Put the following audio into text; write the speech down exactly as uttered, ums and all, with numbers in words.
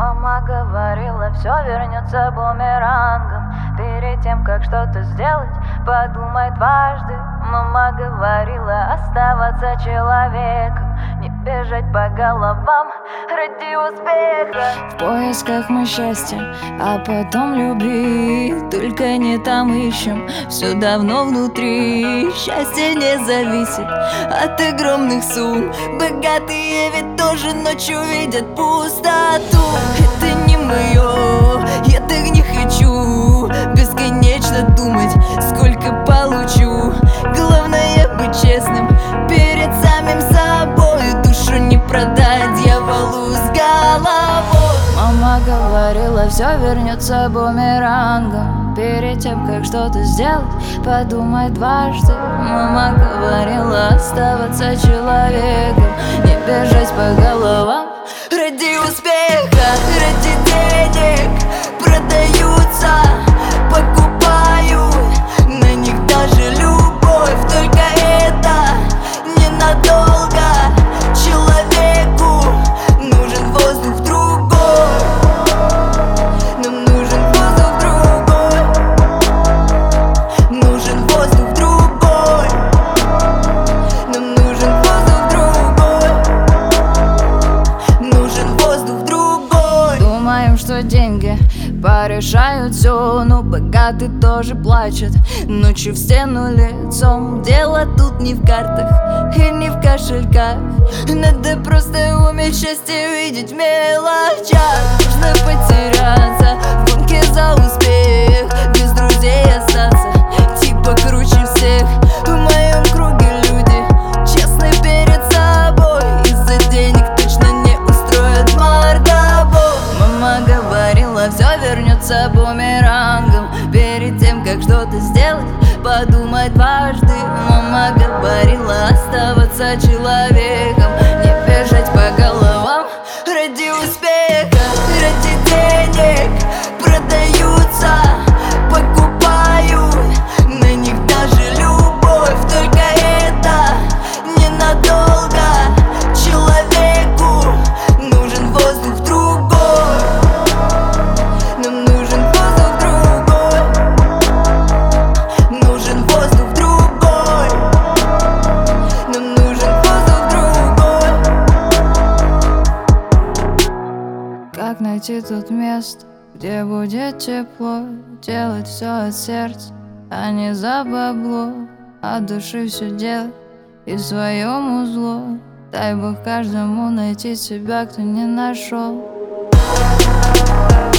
Мама говорила, все вернется бумерангом. Перед тем, как что-то сделать, подумай дважды. Мама говорила оставаться человеком, не бежать по головам ради успеха. В поисках мы счастья, а потом любви. Только не там ищем, все давно внутри. Счастье не зависит от огромных сумм. Богатые ведь тоже ночью видят пустоту. Это не мое, я так не хочу бесконечно думать, сколько получу. Главное быть честным перед самим собой. Душу не продать дьяволу с головой. Мама говорила, все вернется бумерангом. Перед тем, как что-то сделать, подумай дважды. Мама говорила оставаться человеком, не бежать по головам ради успеха, ради денег продаются, покупают на них даже любовь. Только это ненадолго. Человеку нужен воздух другой. Нам нужен воздух другой. Нужен воздух другой. Нам нужен воздух другой. Нужен воздух другой. Думаем, что деньги порешают все, но богатый тоже плачет ночью в стену лицом. Дело тут не в картах и не в кошельках. Надо просто уметь счастье видеть в мелочах. Нужно потеряться в гонке за успех, без друзей остаться, типа круче всех. В моем круге люди честны перед собой, из-за денег точно не устроят мордобой. Мама говорила, все вернется бумерангом. Перед тем, как что-то сделать, подумай дважды. Мама говорила оставаться человеком, не бежать по головам ради успеха, ради денег продаются, покупают на них даже любовь. Только это ненадолго. Человеку нужен воздух другой. Нам нужен воздух другой. Нужен воздух другой. Нам нужен воздух другой. Как найти тут место, где будет тепло, делать все от сердца, а не за бабло, от души все делать и в своем узло. Дай Бог каждому найти себя, кто не нашел.